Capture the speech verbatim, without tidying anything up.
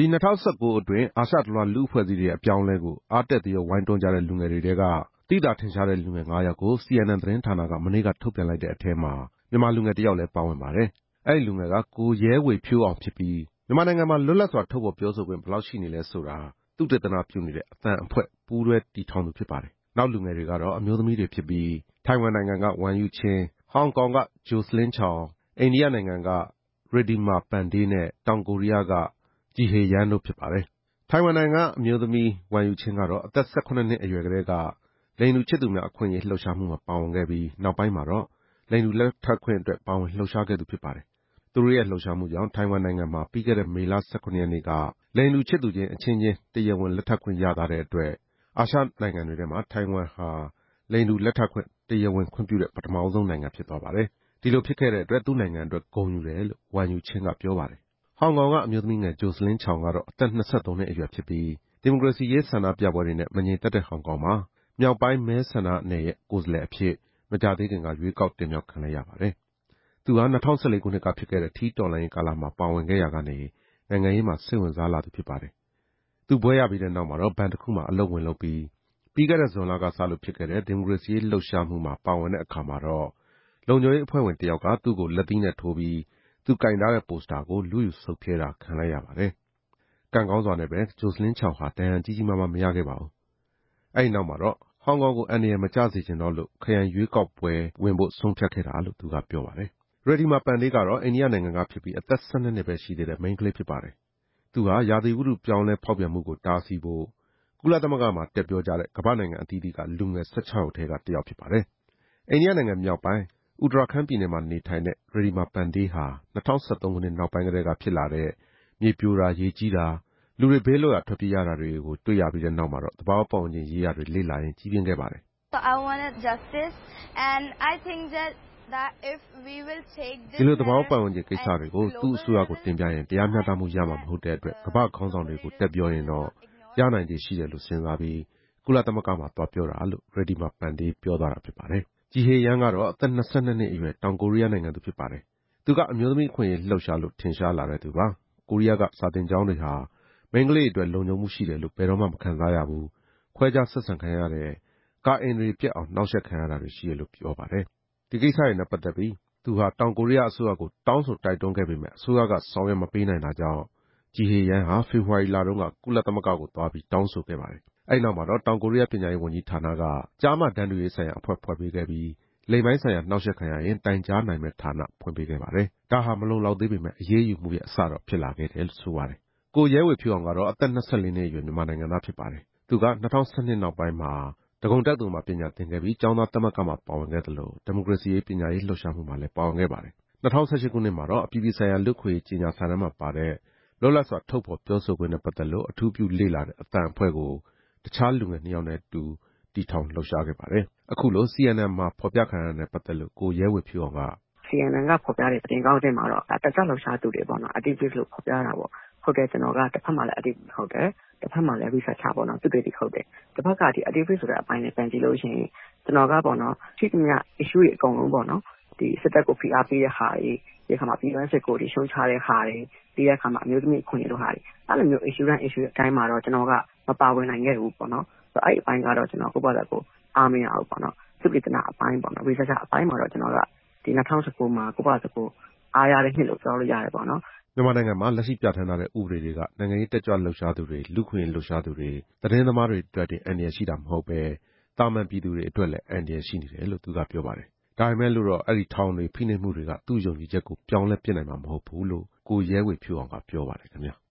ဒီ၂၀၁၉အတွင်းအာရှတလွှားလူ့အဖွဲ့အစည်းတွေရဲ့အပြောင်းအလဲကိုအားတက်သရောဝိုင်းတွန်းကြတဲ့လူငယ်တွေထဲကသိသာထင်ရှားတဲ့လူငယ်ငါးယောက်ကို စီ အန် အန် သတင်းဌာနကမနေ့ကထုတ်ပြန်လိုက်တဲ့အထဲမှာမြန်မာလူငယ်တစ်ယောက်လည်းပါဝင်ပါတယ်။အဲဒီလူငယ်ကကိုရဲဝေဖြိုးအောင်ဖြစ်ပြီးမြန်မာနိုင်ငံမှာလွတ်လပ်စွာထုတ်ဖော်ပြောဆိုခွင့်ဘယ်လောက်ရှိနေလဲဆိုတာသုတေသနပြုနေတဲ့အသံအဖွဲ့ပူးတွဲတည်ထောင်သူဖြစ်ပါတယ်။နောက်လူငယ်တွေကတော့အမျိုးသမီးတွေဖြစ်ပြီးထိုင်ဝမ်နိုင်ငံကဝမ်ယူချင်း၊ဟောင်ကောင်ကဂျိုစလင်းချောင်၊အိန္ဒိယနိုင်ငံကရေဒီမာပန်ဒေးနဲ့တောင်ကိုရီးယားကဂျီဟေယန်းတို့ဖြစ်ပါတယ်။ထိုင်ဝမ်နိုင်ငံကအမျိုးသမီးဝမ်ယူချင်းကတော့အသက်၁၇နှစ်အရွယ်ကတည်းကလိင်တူချစ်သူများအခွင့်အရေးလှုပ်ရှားမှုမှာပါဝင်ခဲ့ပြီးနောက်ပိုင်းမှာတော့လိင်တူလက်ထပ်ခွင့်အတွက်ပါဝင်လှုပ်ရှားခဲ့သူဖြစ်ပါတယ်။သူတို့ရဲ့လှုပ်ရှားမှုကြောင့်ထိုင်ဝမ်နိုင်ငံမှာပြီးခဲ့တဲ့မေလ၁၇ရက်နေ့ကလိင်တူချစ်သူချင်းအချင်းချင်းတရားဝင်လက်ထပ်ခွင့်ရသွားတဲ့အတွက်အာရှနိုင်ငံတွေထဲမှာထိုင်ဝမ်ဟာလိင်တူလက်ထပ်ခွင့်တရားဝင်ခွင့်ပြုတဲ့ပထမဆုံးနိုင်ငံဖြစ်သွားပါတယ်။ဒီလိုဖြစ်ခဲ့တဲ့အတွက်သူ့နိုင်ငံအတွက်ဂုဏ်ယူတယ်လို့ဝမ်ယူချင်းကပြောပါတယ်။ဟောင်ကောင်ကအမျိုးသမီးငယ်ဂျိုစလင်းချောင်ကတော့အသက်၂၃နှစ်အရွယ်ဖြစ်ပြီးဒီမိုကရေစီရေးဆန္ဒပြပွဲတွေနဲ့မငြိမ်သက်တဲ့ဟောင်ကောင်မှာမြောက်ပိုင်းမဲဆန္ဒနယ်ရဲ့ကိုယ်စားလှယ်အဖြစ်မကြာသေးခင်ကရွေးကောက်တင်မြှောက်ခံလိုက်ရပါတယ်။သူဟာ၂၀၁၄ခုနှစ်ကဖြစ်ခဲ့တဲ့ထီးတော်လှန်ရေးကာလမှာပါဝင်ခဲ့ရာကနေနိုင်ငံရေးမှာစိတ်ဝင်စားလာသူဖြစ်ပါတယ်။သူဘွဲရပြီးတဲ့နောက်မှာတော့ဘဏ်တစ်ခုမှာအလုပ်ဝင်လုပ်ပြီးပြီးခဲ့တဲ့ဇွန်လကစလို့ဖြစ်ခဲ့တဲ့ဒီမိုကရေစီရေးလှုပ်ရှားမှုမှာပါဝင်တဲ့အခါမှာတော့လုံခြုံရေးအဖွဲ့ဝင်တစ်ယောက်ကသူ့ကိုလက်သီးနဲ့ထိုးပြီးသူကင်ထားတဲ့ပိုစတာကိုလူယူဆုပ်ဖြဲတာခံလိုက်ရပါတယ်။ကံကောင်းစွာနဲ့ပဲဂျိုစလင်းချောင်ဟာဒဏ်ရာကြီးကြီးမားမားမရခဲ့ပါဘူး။အဲဒီနောက်မှာတော့ဟောင်ကောင်ကိုအန္တရာယ်မကျစေချင်တော့လို့ခရိုင်ရွေးကောက်ပွဲဝင်ဖို့ဆုံးဖြတ်ခဲ့တာလို့သူကပြောပါတယ်။ရေဒီမာပန်ဒေးကတော့အိန္ဒိယနိုင်ငံကဖြစ်ပြီးအသက်၁၂နှစ်ပဲရှိသေးတဲ့မိန်းကလေးဖြစ်ပါတယ်။သူဟာရာသီဥတုပြောင်းလဲဖောက်ပြန်မှုကိုတားဆီးဖို့ကုလသမဂ္ဂမှာတက်ပြောကြတဲ့ကမ္ဘာ့နိုင်ငံအသီးသီးကလူငယ်၁၆ယောက်ထဲကတစ်ယောက်ဖြစ်ပါတယ်။အိန္ဒိယနိုင်ငံမြောက်ပိုင်းဥတရာခန်းပြည်နယ်မှာနေထိုင်တဲ့ရေဒီမာပန်ဒေးဟာ၂၀၁၃ခုနှစ်နောက်ပိုင်းကတည်းကဖြစ်လာတဲ့မြေပြိုတာရေကြီးတာလူတွေဘေးလွတ်ရာထွက်ပြေးရတာတွေကိုတွေ့ရပြီးတဲ့နောက်မှာတော့သဘာဝပတ်ဝန်းကျင်ရေးရာတွေလေ့လာရင်းကြီးပြင်းခဲ့ပါတယ်။ So I wanted justice and I think that that if we will take this ဒီလိုသဘာဝပတ်ဝန်းကျင်ကိစ္စတွေကိုသူ့အစိုးရကိုတင်ပြရင်တရားမျှတမှုရမှာမဟုတ်တဲ့အတွက်ကမ္ဘာခေါင်းဆောင်တွေကိုတက်ပြောရင်တော့ရနိုင်ခြေရှိတယ်လို့စဉ်းစားပြီးကုလသမဂ္ဂမှာသွားပြောတာလို့ရေဒီမာပန်ဒေးပြောသွားတာဖြစ်ပါတယ်။ဂျီဟေယန်းကတော့အသက်၂၂နှစ်အရွယ်တောင်ကိုရီးယားနိုင်ငံသူဖြစ်ပါတယ်။သူကအမျိုးသမီးအခွင့်အရေးလှုပ်ရှားလို့ထင်ရှားလာတဲ့သူပါ။ကိုရီးယားကစာသင်ကျောင်းတွေဟာမိန်းကလေးတွေအတွက်လုံခြုံမှုရှိတယ်လို့ဘယ်တော့မှမခံစားရဘူး။ခွဲခြားဆက်ဆံခံရတယ်။ကာအင်တွေပြက်အောင်နှောက်ယှက်ခံရတာတွေရှိတယ်လို့ပြောပါတယ်။ဒီကိစ္စတွေနဲ့ပတ်သက်ပြီးသူဟာတောင်ကိုရီးယားအစိုးရကိုတောင်းဆိုတိုက်တွန်းခဲ့ပေမဲ့အစိုးရကဆောင်ရွက်မပေးနိုင်တာကြောင့်ဂျီဟေယန်းဟာဖေဖော်ဝါရီလတုန်းကကုလသမဂ္ဂကိုသွားပြီးတောင်းဆိုခဲ့ပါတယ်။အဲဒီနောက်မှာတော့တောင်ကိုရီးယားပညာရေးဝန်ကြီးဌာနကကျားမတန်းတူရေးဆိုင်ရာအဖွဲ့ဖွဲ့ပေးခဲ့ပြီးလိင်ပိုင်းဆိုင်ရာနှောက်ယှက်ခံရရင်တိုင်ကြားနိုင်မဲ့ဌာနဖွင့်ပေးခဲ့ပါတယ်။ဒါဟာမလုံလောက်သေးပေမဲ့အရေးယူမှုရဲ့အစတော့ဖြစ်လာခဲ့တယ်လို့ဆိုပါတယ်။ကိုရဲဝေဖြိုးအောင်ကတော့အသက်၂၄နှစ်အရွယ်မြန်မာနိုင်ငံသားဖြစ်ပါတယ်။သူက၂၀၁၂နောက်ပိုင်းမှာဒဂုံတက္ကသိုလ်မှာပညာသင်ခဲ့ပြီးကျောင်းသားသမဂ္ဂမှာပါဝင်ခဲ့တယ်လို့ဒီမိုကရေစီရေးပညာရေးလှုပ်ရှားမှုမှာလည်းပါဝင်ခဲ့ပါတယ်။၂၀၁၈ခုနှစ်မှာတော့အပြည်ပြည်ဆိုင်ရာလူ့အခွင့်အရေးကြေညာစာတမ်းမှာပါတဲ့လွတ်လပ်စွာထုတ်ဖော်ပြောဆိုခွင့်နဲ့ပတ်သက်လို့အထူးပြုလေ့လာတဲ့အသံအဖွဲ့ကိုတခြားလူငယ်နှစ်ယောက်နဲ့အတူတည်ထောင်လှုပ်ရှားခဲ့ပါတယ်။အခုလို စီ အန် အန် မှာဖော်ပြခံရတဲ့ပတ်သက်လို့ကိုရဲဝေဖြိုးအောင်ကစီ အန် အန် ကဖော်ပြတဲ့သတင်းကောင်းတဲ့မှာတော့တခြားလှုပ်ရှားသူတွေပေါ့နော် activist လို့ဖော်ပြတာပေါ့ဟုတ်တယ်ကျွန်တော်ကတစ်ဖက်မှာလည်း activist ဟုတ်တယ်တစ်ဖက်မှာလည်း researcher ပေါ့နော်သူတွေဒီဟုတ်တယ်တစ်ဖက်ကဒီ activist ဆိုတဲ့အပိုင်းနဲ့ပြန်ကြည့်လို့ရှိရင်ကျွန်တော်ကပေါ့နော်ထိသမျှ issue တွေအကုန်လုံးပေါ့နော်ဒီစစ်တပ်ကိုဖိအားပေးတဲ့ဟာတွေဒီခါမှာပြည်တွင်းစစ်ကိုဒီရှုံချတဲ့ဟာတွေဒီအခါမှာအမျိုးသမီးအခွင့်အရေးတို့ဟာတွေအဲ့လိုမျိုး issue တိုင်း issue အတိုင်းမှာတော့ကျွန်တော်ကမပါဝင်နိုင်ခဲ့ဘူးပေါ့နော်ဆိုတော့အဲ့အပိုင်းကတော့ကျွန်တော်ကိုယ့်ဘာသာကိုအားမရအောင်ပေါ့နော်သုတေသနအပိုင်းပေါ့နော် researcher အပိုင်းမှာတော့ကျွန်တော်ကဒီ၂၀၁၉မှာကိုယ့်ဘာသာကိုအားရတဲ့နှစ်လို့ပြောလို့ရတယ်ပေါ့နော်မြန်မာနိုင်ငံမှာလက်ရှိပြဋ္ဌာန်းထားတဲ့ဥပဒေတွေကနိုင်ငံရေးတက်ကြွလှုပ်ရှားသူတွေလူ့ခွင့်လှုပ်ရှားသူတွေသတင်းသမားတွေအတွက်တင်အန္တရာယ်ရှိတာမဟုတ်ပဲတာမန်ပြည်သူတွေအတွက်လည်းအန္တရာယ်ရှိနေတယ်လို့သူကပြောပါတယ်။ဒါပေမဲ့လို့တော့အဲ့ဒီထောင်တွေဖိနှိပ်မှုတွေကသူ့ယုံကြည်ချက်ကိုပြောင်းလဲပြစ်နိုင်မှာမဟုတ်ဘူးလို့ကိုရဲဝေဖြိုးအောင်ကပြောပါတယ်ခင်ဗျာ။